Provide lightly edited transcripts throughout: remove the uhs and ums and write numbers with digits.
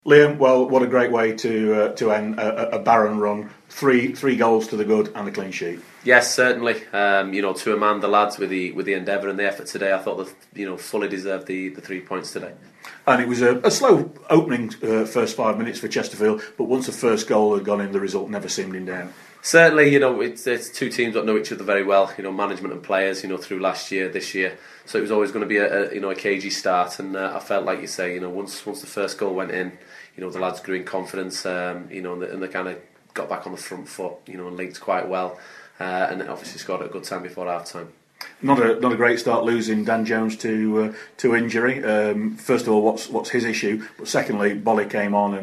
Liam, well, what a great way to end a barren run. Three goals to the good and a clean sheet. Yes, certainly. To a man, the lads with the endeavour and the effort today, I thought that fully deserved the 3 points today. And it was a slow opening first 5 minutes for Chesterfield, but once the first goal had gone in, the result never seemed in doubt. Certainly, it's two teams that know each other very well. Management and players. Through last year, this year, so it was always going to be a cagey start. And I felt like you say, once the first goal went in, the lads grew in confidence. And they kind of got back on the front foot. And linked quite well. And obviously scored at a good time before half time. Not a great start losing Dan Jones to injury. First of all, what's his issue? But secondly, Bolly came on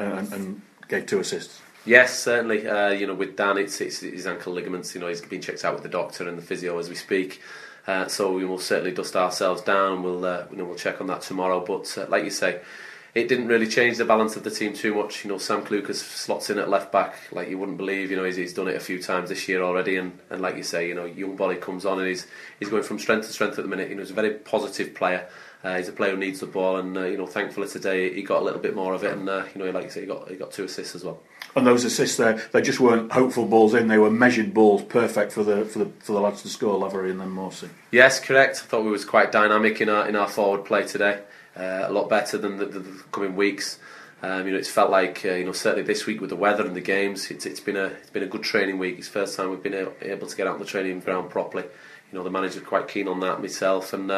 and gave 2 assists. Yes, certainly. With Dan, it's his ankle ligaments. He's been checked out with the doctor and the physio as we speak. So we will certainly dust ourselves down. We'll check on that tomorrow. But like you say, it didn't really change the balance of the team too much. Sam Clucas slots in at left back like you wouldn't believe. He's done it a few times this year already. And like you say, young Bolly comes on and he's going from strength to strength at the minute. He's a very positive player. He's a player who needs the ball, and thankfully today he got a little bit more of it. And like you say, he got 2 assists as well. And those assists there, they just weren't hopeful balls in; they were measured balls, perfect for the lads to score. Lavery and then Morsey. Yes, correct. I thought we was quite dynamic in our forward play today. A lot better than the coming weeks. It's felt like certainly this week with the weather and the games, it's been a good training week. It's the first time we've been able to get out on the training ground properly. The manager's quite keen on that, myself, and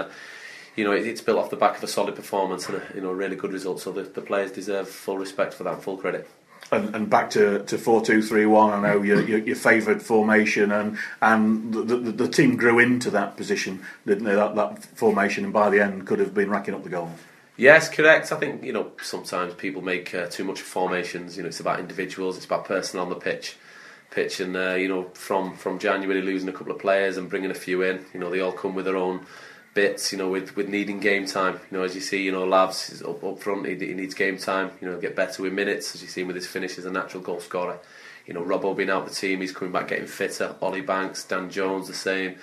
it's built off the back of a solid performance and a really good result. So the players deserve full respect for that and full credit. And back to 4-2-3-1. I know your favoured formation, and the team grew into that position, didn't they? That formation, and by the end could have been racking up the goals. Yes, correct. I think sometimes people make too much of formations. It's about individuals. It's about personnel on the pitch, and from January losing a couple of players and bringing a few in. They all come with their own bits, with needing game time. As you see, Lavs is up front, he needs game time, get better with minutes, as you see with his finish as a natural goal scorer. Robbo being out of the team, he's coming back getting fitter. Ollie Banks, Dan Jones the same.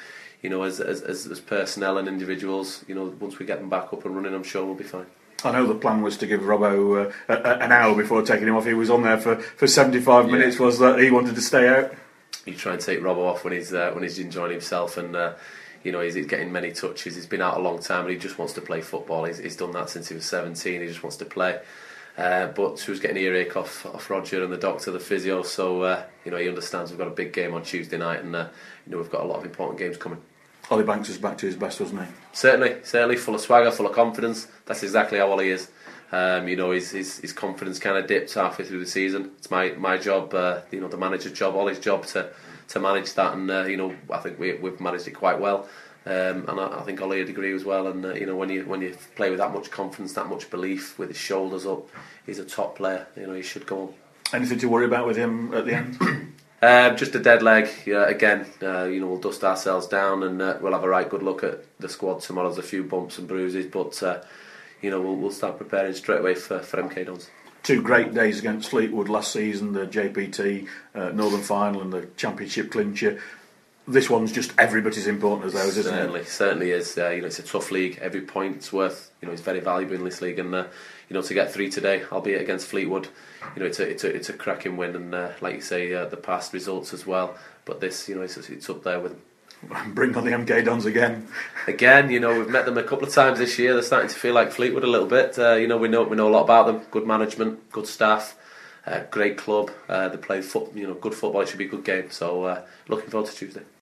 As personnel and individuals, once we get them back up and running, I'm sure we'll be fine. I know the plan was to give Robbo an hour before taking him off. He was on there for 75 minutes. Was that he wanted to stay out? You try and take Robbo off when he's enjoying himself, and he's getting many touches. He's been out a long time and he just wants to play football. He's done that since he was 17. He just wants to play. But he was getting earache off Roger and the doctor, the physio. So he understands we've got a big game on Tuesday night, and we've got a lot of important games coming. Ollie Banks was back to his best, wasn't he? Certainly, full of swagger, full of confidence. That's exactly how Ollie is. His confidence kind of dipped halfway through the season. It's my job, the manager's job, Ollie's job to manage that, and I think we've managed it quite well. And I think Ollie would agree as well. And when you play with that much confidence, that much belief, with his shoulders up, he's a top player. He should go on. Anything to worry about with him at the end? Just a dead leg. Again, we'll dust ourselves down, and we'll have a right good look at the squad tomorrow. There's a few bumps and bruises, but we'll start preparing straight away for MK Dons. 2 great days against Fleetwood last season, the JPT Northern Final and the Championship clincher. This one's just every bit as important as those, isn't it? Certainly is. It's a tough league. Every point's worth. It's very valuable in this league, and to get 3 today, albeit against Fleetwood, it's a cracking win, and like you say, the past results as well. But this, it's up there with them. Bring on the MK Dons again. We've met them a couple of times this year. They're starting to feel like Fleetwood a little bit. We know a lot about them. Good management, good staff, great club. They play good football. It should be a good game. So looking forward to Tuesday.